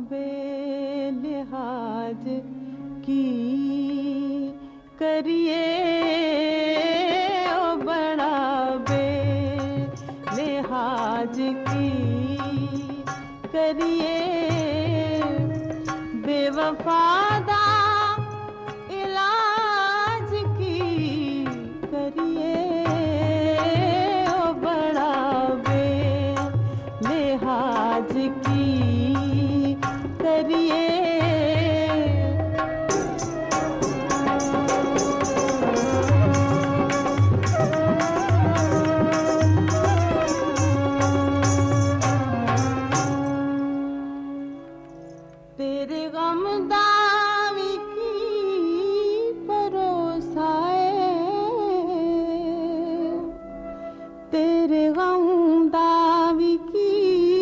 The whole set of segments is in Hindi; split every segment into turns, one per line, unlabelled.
बेलिहाज की करिए, ओ बड़ा बेलिहाज की करिए, बेवफादा इलाज की करिए, ओ बड़ा बेलिहाज की करिए। तेरे गम दावी की परोसाए, तेरे गम दावी की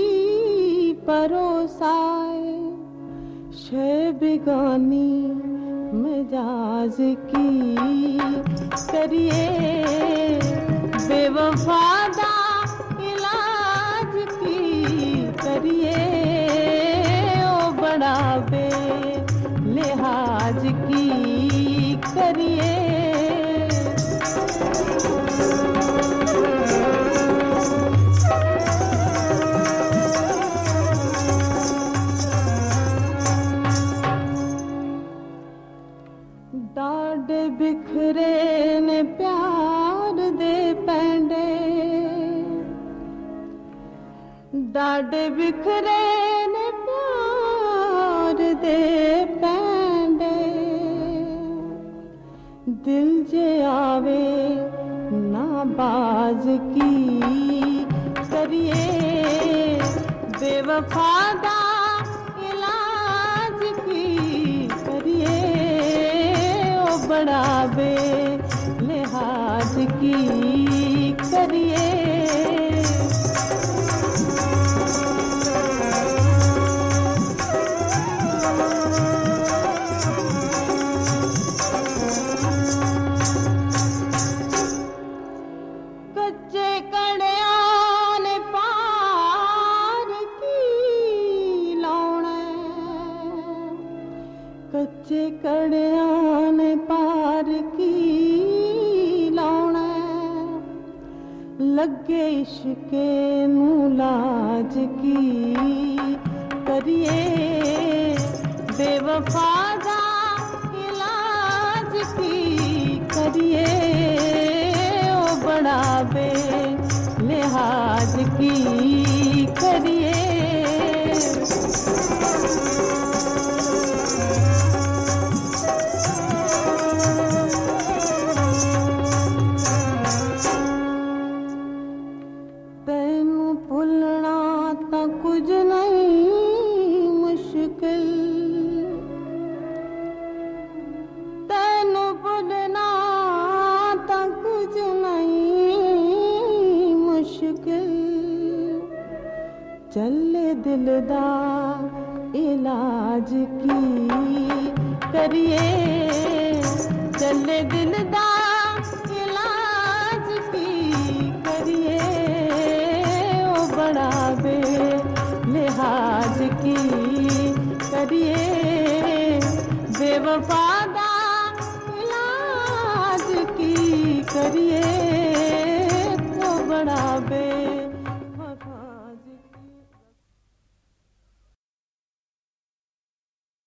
परोसाए, शे बिगानी मिजाज की करिए, बेवफादा इलाज की करिए, बड़ा बेलिहाज की करिए। डाड बिखरे ने प्यार दे पैंडे, डाड बिखरे ने प्यार दे पैंडे, दिल जे आवे नाबाज की करिए, बेवफादा इलाज की करिए, ओ बड़ा बेलिहाज की करिए। कच्चे कड़ियां ने पार की लाउना, कच्चे कड़ियां ने पार की लाउना, लगे इश्के नू लाज की करिए, बेवफादा इलाज की करिए, बड़ा बेलिहाज की करिए। तैनू भुलना तां कुछ नहीं मुश्किल, तैनू भुलना तां कुछ नहीं मुश्किल, चले दिल दा इलाज की करिए, चले दिल दा इलाज की करिए, ओ बड़ा बेलिहाज की करिए, बेवफादा इलाज की करिए।